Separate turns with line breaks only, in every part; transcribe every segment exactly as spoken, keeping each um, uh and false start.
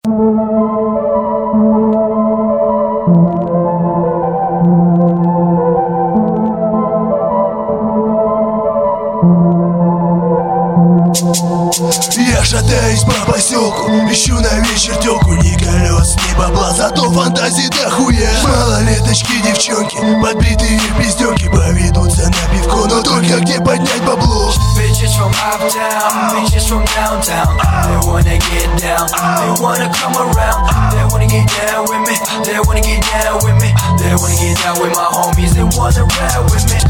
Я шатаюсь по поселку, ищу на вечер тёлку. Ни колес, ни бабла, зато фантазии дохуя. Малолеточки, девчонки, подбитые пиздёнки, поведутся на пивко, но только где поднять бабло.
Bitches from uptown, bitches from downtown. They wanna get down, they wanna come around. They wanna get down with me, they wanna get down with me. They wanna get down with my homies, they wanna ride with me.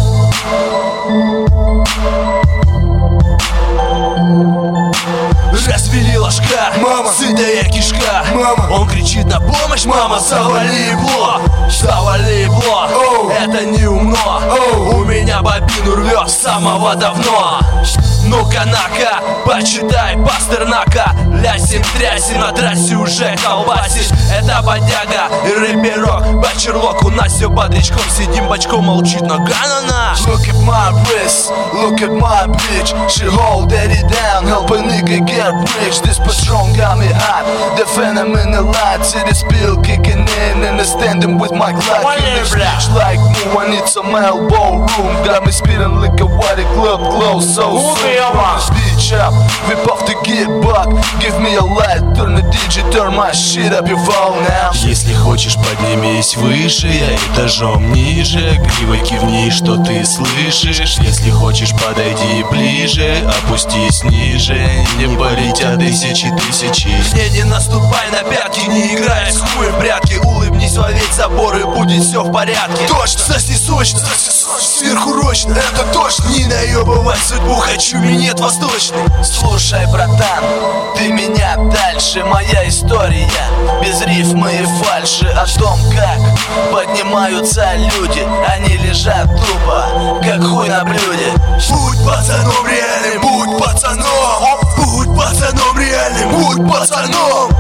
Развели ложка, мама, сытая кишка, мама. Он кричит на помощь, мама, завали ебло, завали ебло, oh. Это не умно, oh. У меня бобину рвет с самого давно. Ну-ка, на-ка, почитай Пастернака. Лясим, трясим, на трассе уже колбасит. Это бодяга и рэперок, бачерлок. У нас все бодрячком, сидим бочком, молчит нога на нас.
Look at my wrist, look at my bitch. She hold that it down, help a nigga get rich. This Patron got me hot, the phantom in the light. See the spill kicking in and I'm standing with my Glock. In the bitch like me, I need some elbow room. Got me speeding like a white club glow so soon. This bitch up, whip off the get buck. Give me a light, turn the digit, turn my shit up your phone now.
Если хочешь, поднимись выше, я этажом ниже. Гривой кивни, что ты слышишь. Если хочешь, подойди ближе, опустись ниже. Не полетят тысячи тысячи. Не, не наступай на пятки, не играй с хуем в прятки. Улыбнись во весь забор и будет все в порядке. Точно, сосни сочно, сверхурочно, это точно. Не наебывай судьбу, хочу минет восточный.
Слушай, братан, ты меня дальше. Моя история без рифмы и фальши. О том, как поднимаются люди. Они лежат тупо, как хуй на блюде.
Будь пацаном реальным, будь пацаном. Будь пацаном реальным, будь пацаном.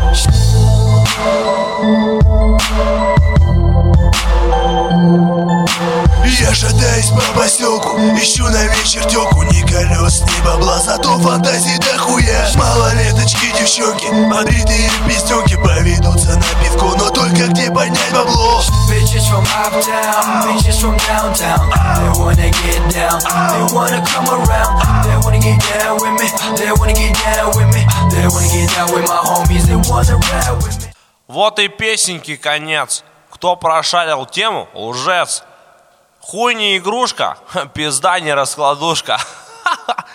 Я шатаюсь по поселку, ищу на вечер тёлку. Ни колес, ни бабла, зато фантазии дохуя. Малолеточки, девчонки, подбитые пиздёнки, поведутся на пивко, но только где поднять бабло.
Bitches from uptown, bitches from downtown. They wanna get down, they wanna come around. They wanna get down with me, they wanna get down with me. They wanna get down with my homies, they wanna ride with me.
Вот и песенки конец. Кто прошарил тему, лжец. Хуй не игрушка, пизда не раскладушка.